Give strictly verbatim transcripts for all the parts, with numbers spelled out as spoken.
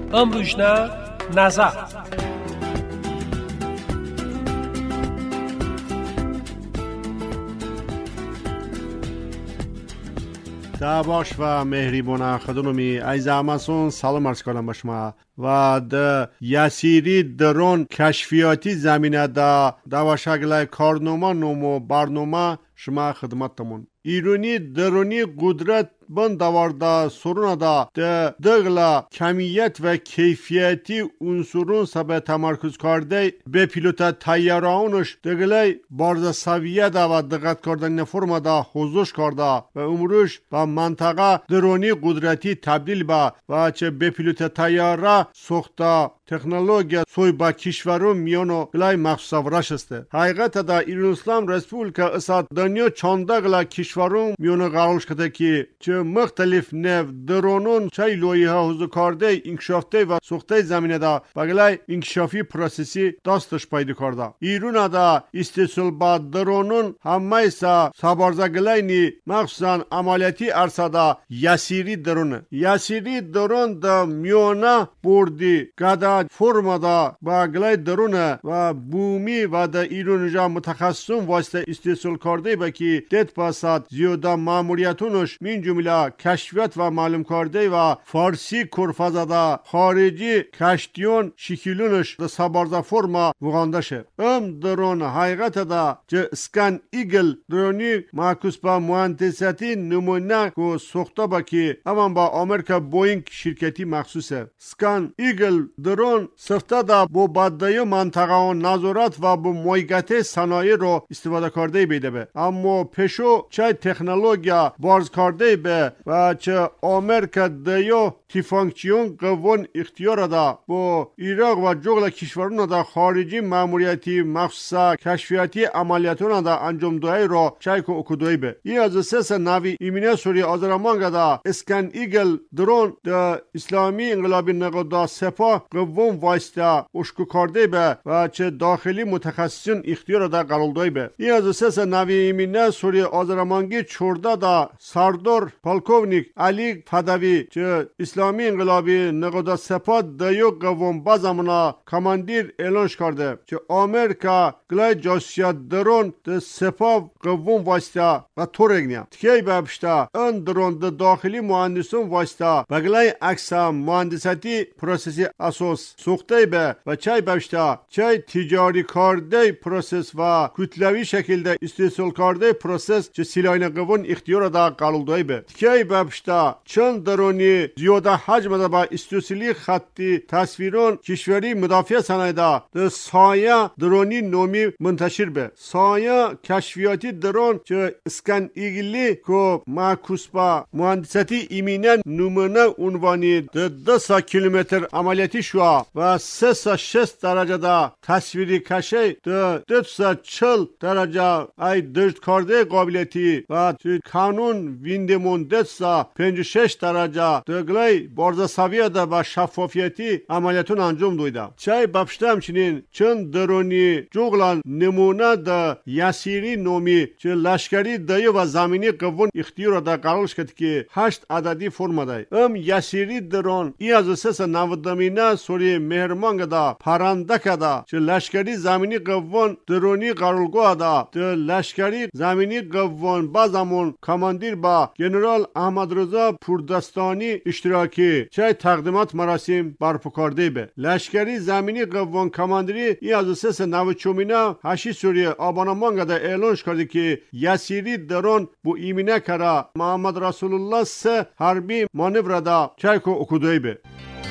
ام روشنا نظر تاباش و مهریبونه خدونمی ایز اماسون سلام عرض کنم به شما و د یاسیری درون کشفیاتی زمینه دا دواشگلای کارنامه نومو برنامه شما خدمتتمون ایرونی درونی قدرت بند داورده سرونه دا د دغلا کمیت و کیفیتی عنصرون سبب تمرکز کرده به پیلوت تیارانش دغلای بارز سویه دا و دقت کردن فرم دا حضورش کرده و امروش به منطقه درونی قدرتی تبدیل به و چه به پیلوت تیاره سوخته تکنولوژی سوی با کشورون میانو گلای مخصوص ورش است. حقیقت دا ایران اسلام رسپولیکا اسات دنیا چانده گلا کشورون میانو قرارش کده که چه مختلف نو درونون چای لویه ها حضور کرده انکشافته و سوخته زمینه دا بگلای انکشافی پروسسی داستش پیدا کرده. ایران دا استیصال با درونون همه ایسا سابارزه گلای نی مخصوصا عملیاتی ارسا دا یاسیری درونه. یاسیری درون دا میانه بردی گدا فرما دا با گلای درونه و بومی و دا ایران جا متخصصون واسطه استیصال کرده با که دید پاساد زیاده ماموریتونش من جمله کشفیت و معلوم کرده و فارسی کرفازه دا خارجی کشتیون شکلونش دا سابارزه فرما وغانده شه. ام درون حقیقت دا جه اسکن ایگل درونی معکوس با مهندسیتی نمونه که سوخته با که اما با امریکا بوینگ شرکتی مخصوصه. اسکن ایگل درون سفته دا با بدایی منطقه و نظارت و با مویگت صنایع رو استفاده کرده بیده به. اما پیشو چه تکنولوژی بارز کرده به و چه امریکا دیو تی فانکشن قوان اختیار دا با عراق و جغل کشورون دا خارجی ماموریتی مخصوصا کشفیاتی عملیاتون دا انجام دوی رو چای که اکدوی به. این از سس نوی ایمینه سوری آزرمانگ دا اسکن ایگل درون دا اسلامی انقلابی نقدا سپاه قوان واسطه اشکو کرده به و چه داخلی متخصصین اختیار دا قرار دوی به. این از سس نوی ایمینه سوری آزرمانگی چورده دا سردار پالکوونیک علی فدوی چه اسلامی انقلابی نقدا سپاه دیو قوان بازمونا کماندیر اعلانش کرده چه امریکا گلای جاسوسیت درون د سپاه قوان واسطه و تورگنیا تکی بابشتا ان درون د داخلی مهندسون واسطه بگلای اکسا مهندساتی پروسسی اساس سوخته به و چای بابشتا چای تجاری کرده پروسس و کتلوی شکل استیصال کرده پروسس چه سیلاین قوان اختیار دا قلودای به تکی بابشتا چند درونی زیاده حجم دا با استیصالی خطی تصویرون کشوری مدافع صنایع دا د سایه درونی نومی منتشر به. سایه کشفیاتی درون چه اسکن ایگلی که معکوس با مهندساتی ایمینه نمونه عنوانی د ده سا کیلومتر عملیاتی شوا و سه سا شست درجه دا تصویری کشه د ده سا چل درجه ای درد کرده قابلیتی و کانون ویندمون ده سا پنج شش درجه دگلای بارزه سویه دا با شفافیتی عملیاتون انجام دویده. چای بپشته همچنین چند درونی جوغلان نمونه دا یاسیری نومی چه لشکری دایو و زمینی قوان اختیار دا قرارش کد که هشت عددی فرما دای. ام یاسیری درون ای از سس نودمینه سوری مهرمانگ دا پرنده کدا چه لشکری زمینی قوان درونی قرارگاه دا د لشکری زمینی قوان بازمون کماندیر با جنرال احمد رضا پوردستانی اشتراکی چه تقدیمات مراسم برپا کرده به. لشکری زمینی قوان کماندری ای از سس نوچومینه هشی سوریه آبانمانگ دا اعلانش کرده که یاسیری درون بو ایمینه کرا محمد رسول الله سه حربی مانور دا چایکو اکودوی به.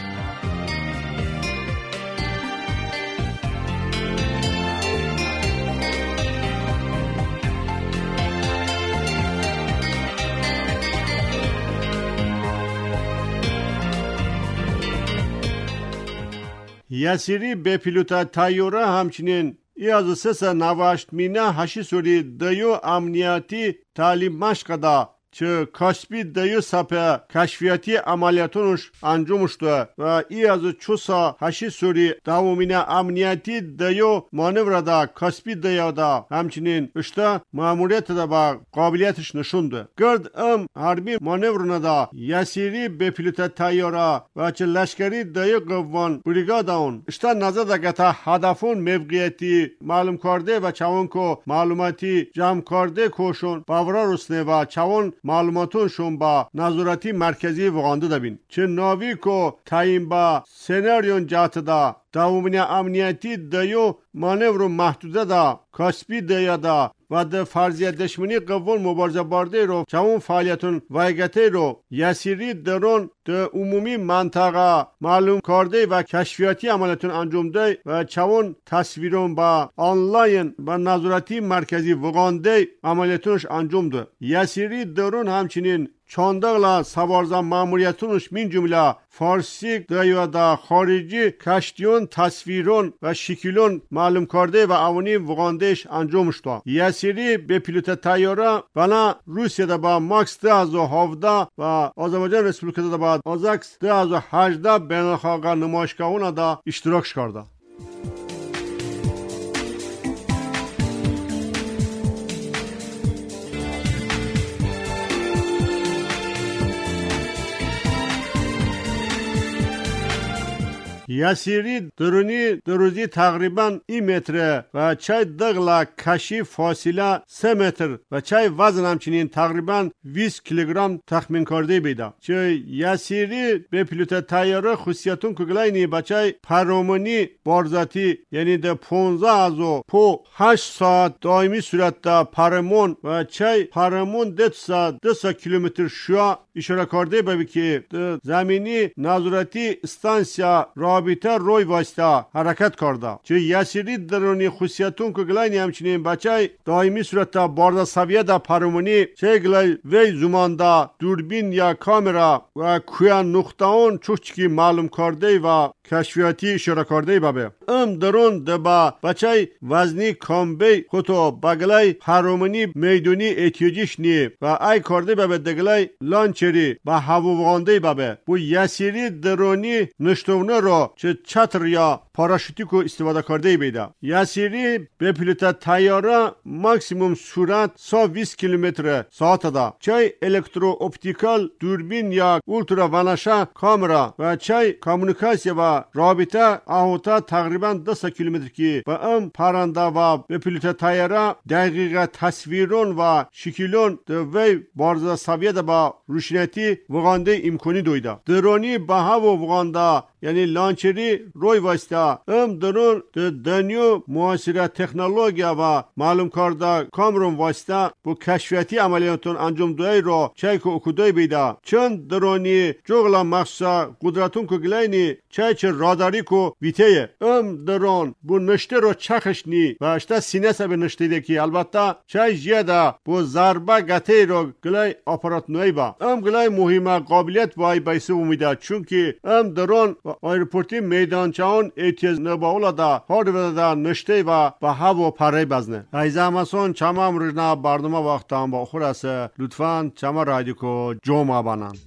یاسیری به پیلوت تیاره همچنین ای از سس نوشت مینه هشی سوری دیو امنیتی تعلیم مشق دا چه کاسپی دیو سپه کشفیاتی عملیاتونش انجام شده و ای از چوسا هشی سوری دومین امنیتی دیو مانور دا کاسپی دیو دا همچنین اشته ماموریت دا با قابلیتش نشونده. گرد ام حربی مانور ندا یسیری به پیلوت تایارا و چه لشکری دیو قوان بریگاداون اشته نظر دا گتا هدفون موقعیتی معلوم کرده و چون کو معلوماتی جمع کرده کوشون باورا رسنه و چون معلوماتونشون با نظارتی مرکزی وغانده دبین چه ناوی کو تایم با سناریون جات دا دومین امنیتی دیو مانور محدوده دا کاسپی دیو دا و ده فرضیت دشمنی قوان مبارزه بارده رو چون فعالیتون وایگته رو یسیری درون ده عمومی منطقه معلوم کرده و کشفیاتی عملیاتون انجام ده و چون تصویرون با آنلاین و نظارتی مرکزی وغانده عملیاتونش انجام ده. یسیری درون همچنین چاندغلا سوارزم ماموریتونش من جمله فارسی دیو دا خارجی کشتیون تصویرون و شکلون معلوم کرده و اوانی وغاندهش انجام شده. یسیری به پیلوت تایاره بنا روسیه دا با ماکس ده از و هفده و آذربایجان رسپولیکا دا با آزاکس ده از و هجده بینالخاقه نمایشگاهون دا اشتراک کرده. یسیری درونی دروزی تقریبا ای متره و چای دغلا کشی فاصله سه متر و چای وزن همچنین تقریبا بیست کیلوگرم تخمین کرده بیده. چه یسیری به پیلوت تایاره خصوصیتون کگلاینی بچای پرومونی بارزاتی یعنی ده پونزه از و پو هشت ساعت دائمی صورت ده پرمون و چای پرمون ده ساعت ده سا کیلومتر شوا اشاره کرده ببی که زمینی نظارتی استانسیا رابطه روی واسطه حرکت کرده. چه یسیری درونی خصوصیتون که گلاینی همچنین بچای دائمی صورت بارده سویه دا پرمونی چه گلای وی زمان دا دوربین یا کامرا و کویان نقطهون چوچکی معلوم کرده و کشفیاتی اشاره کرده بابه. ام درون دبا بچای وزنی کامبی خودو بگلای پرمونی میدونی اتیوجیش نی و ای کرده بابه دگلای لانچری با هواوانده بابه. بو یسیری درونی نشتونه رو چه چتر یا پاراشوتیکو استفاده کرده بیده. یسیری به پیلوت تایاره ماکسیموم سرعت صد و بیست کیلومتر ساعت دا. چای الکترو اپتیکال دوربین یا اولترا ونشا کامرا و چای کامونیکاسیون و رابطه اهوتا تقریبا ده کیلومتر کی با ام پرنده و به پیلوت تایاره دقیقه تصویرون و شکلون دوی بارزه سویه دا با روشنیتی وغانده امکانی دویده. درونی با هوا وغانده یعنی لانچری روی واسطه ام درون دنیو معاصره تکنولوژیا و معلوم کرده کامرون واسطه بو کشفیاتی عملیاتون انجام دوی رو چای که اکودای بیده. چند درونی جغلا مخصوصا قدرتون که گلینی چای چه راداری که ویتیه ام درون بو نشته رو چخش نی و اشتا سینه سبه نشته ده که البته چای جیده بو ضربه گته رو گلای آپارات نوی با ام گلای مهمه قابلیت بای بایسه امیده چونکه ام درون آیرپورتی میدانچهان ایتیز نباولا دا هاردوه دا نشته و به هوا پره بزنه. ایزه همسون چما امروزنا برنامه وقتا با خورسه لطفاً چما رادیو کو جوما بانن.